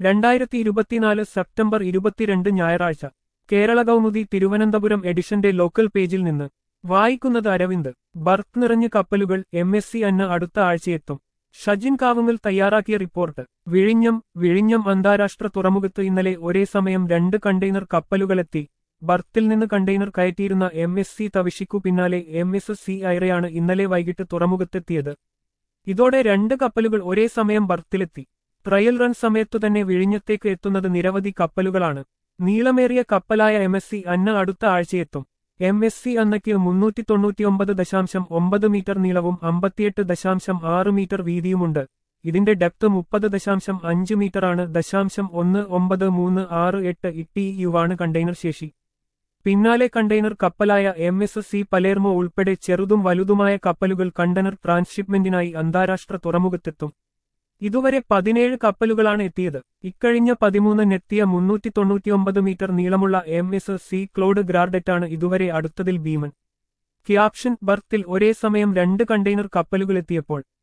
2024 September 22 ഞായറാഴ്ച കേരള കൗമുദി തിരുവനന്തപുരം എഡിഷന്റെ local പേജിൽ നിന്ന് വായിക്കുന്നത് അരവിന്ദ്. ബർത്ത് നിറഞ്ഞ് കപ്പലുകൾ MSC അന്ന് അടുത്ത ആഴ്ചയെത്തും. ഷജിൻ കാവുങ്ങൽ തയ്യാറാക്കിയ റിപ്പോർട്ട്. വിഴിഞ്ഞം അന്താരാഷ്ട്ര തുറമുഖത്ത് ഇന്നലെ ഒരേ സമയം 2 കണ്ടെയ്നർ കപ്പലുകളെത്തി. ബർത്തിൽ നിന്ന് കണ്ടെയ്നർ കയറ്റിയിരുന്ന MSC തവിഷിക്കു പിന്നാലെ MSC ഐറയാണ് ഇന്നലെ വൈകിട്ട് തുറമുഖത്തെത്തിയത്. ഇതോടെ 2 കപ്പലുകൾ ഒരേ സമയം ബർത്തിലെത്തി. ട്രയൽ റൺ സമയത്തു തന്നെ വിഴിഞ്ഞത്തേക്ക് എത്തുന്നത് നിരവധി കപ്പലുകളാണ്. നീളമേറിയ കപ്പലായ MSC അന്ന് അടുത്ത ആഴ്ചയെത്തും. MSC അന്നയ്ക്ക് 399.9 മീറ്റർ നീളവും 58.6 മീറ്റർ വീതിയുമുണ്ട്. ഇതിന്റെ ഡെപ്ത് 30.5 മീറ്ററാണ്. 19368 TEU-വാണ് കണ്ടെയ്നർ ശേഷി. പിന്നാലെ കണ്ടെയ്നർ കപ്പലായ MSC പലേർമോ ഉൾപ്പെടെ ചെറുതും വലുതുമായ കപ്പലുകൾ കണ്ടെയ്നർ ട്രാൻസ്ഷിപ്മെന്റിനായി അന്താരാഷ്ട്ര തുറമുഖത്തെത്തും. ഇതുവരെ 17 കപ്പലുകളാണ് എത്തിയത്. ഇക്കഴിഞ്ഞ 13-നെത്തിയ 399 മീറ്റർ നീളമുള്ള MSC ക്ലോഡ് ഗ്രാർഡറ്റാണ് ഇതുവരെ അടുത്തതിൽ ഭീമൻ. ക്യാപ്ഷൻ. ബർത്തിൽ ഒരേ സമയം 2 കണ്ടെയ്നർ കപ്പലുകളെത്തിയപ്പോൾ